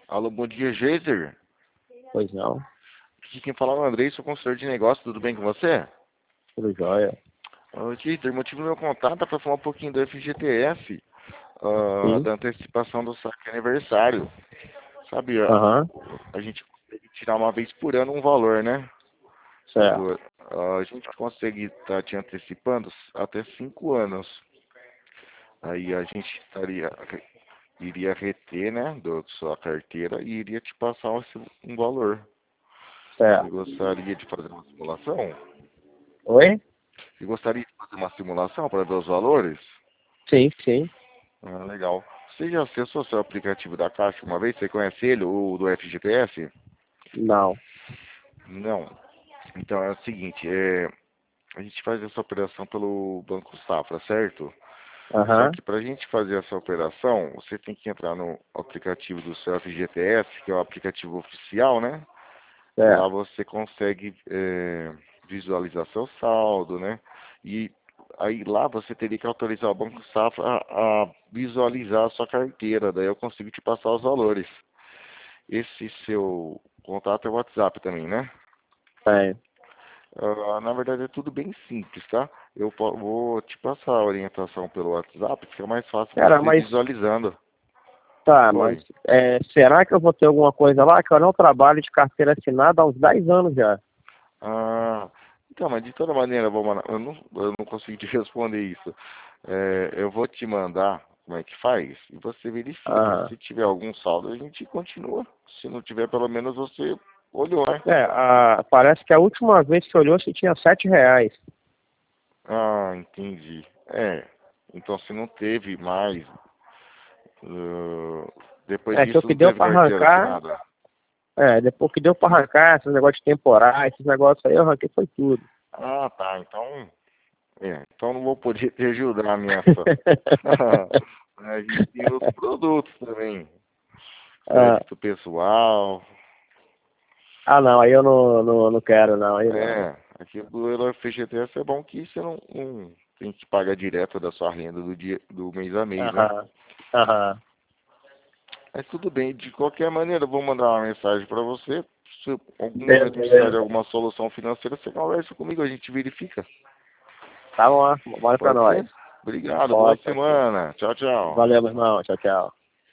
Alô, bom dia, Geiser. Pois não, Aqui quem fala é o Andrei, sou consultor de negócio, tudo bem com você? tudo jóia. Ô, Geiser, motivo do meu contato é para falar um pouquinho do FGTS, Sim, da antecipação do saque aniversário. Sabe, aham, a gente consegue tirar uma vez por ano um valor, né? certo. A gente consegue estar te antecipando até 5 anos. Aí a gente iria reter, né, da sua carteira e iria te passar um valor. Você Certo. gostaria de fazer uma simulação? Oi? Você gostaria de fazer uma simulação para ver os valores? Sim, sim. Ah, legal. Você já acessou seu aplicativo da Caixa uma vez? Você conhece ele, o do FGTS? Não. Não. Então é o seguinte, a gente faz essa operação pelo Banco Safra, certo? Só Aham, que para a gente fazer essa operação, você tem que entrar no aplicativo do seu FGTS, que é o aplicativo oficial, né? Lá certo. você consegue visualizar seu saldo, né? E aí lá você teria que autorizar o Banco Safra a visualizar a sua carteira, daí eu consigo te passar os valores. Esse seu contato é o WhatsApp também, né? Tem. Na verdade é tudo bem simples, tá? Vou te passar a orientação pelo WhatsApp, fica mais fácil Cara, você mas visualizando. tá, mas Oi. será que eu vou ter alguma coisa lá? Que eu não trabalho de carteira assinada há uns 10 anos já. Ah, então, mas de toda maneira, eu não consigo te responder isso. Eu vou te mandar como é que faz e você verifica. Aham. Se tiver algum saldo, a gente continua. Se não tiver, pelo menos você olhou, né? Parece que a última vez que olhou você tinha R$ 7. Ah, entendi. Então se não teve mais, depois Que o disso que não deu teve pra carteira arrancar, assinada. depois que deu pra arrancar, esses negócios de temporário, esses negócios aí, eu arranquei foi tudo. Ah, tá. Então não vou poder te ajudar nessa. A gente tem outros produtos também. Ah, Crédito pessoal. não, aí eu não quero, não, aí não. Aqui do FGTS é bom que você não tem que pagar direto da sua renda do mês a mês, né? Aham, aham. Mas tudo bem, de qualquer maneira, eu vou mandar uma mensagem para você. Se algum momento precisar de Beleza. alguma solução financeira, você conversa comigo, a gente verifica. Tá bom, bora pra Pode nós. ser? Obrigado, boa Pode ser. semana. Tchau, tchau. Valeu, meu irmão. Tchau, tchau.